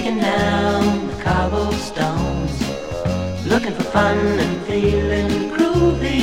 shaking down the cobblestones, looking for fun and feeling groovy.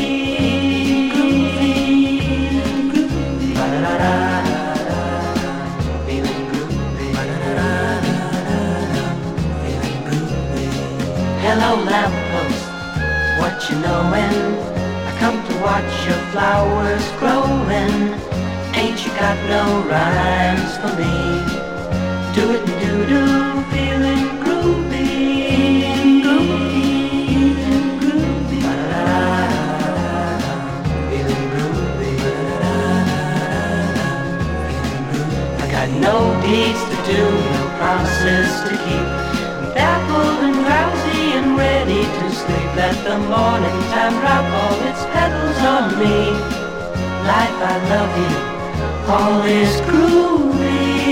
Groovy. Ba-da-da-da-da-da. Feeling groovy. Ba-da-da-da-da-da. Feeling groovy. Hello lamppost, what you knowin'? I come to watch your flowers growing. Ain't you got no rhymes for me? Do it and do-do, feeling groovy. Groovy, groovy. Ba-da-da-da-da-da. Feeling groovy. Ba-da-da-da-da-da. Feeling groovy. I got no deeds to do, no promises to keep. I'm baffled and drowsy and ready to sleep. Let the morning time drop all its petals on me. Life, I love you, all is groovy.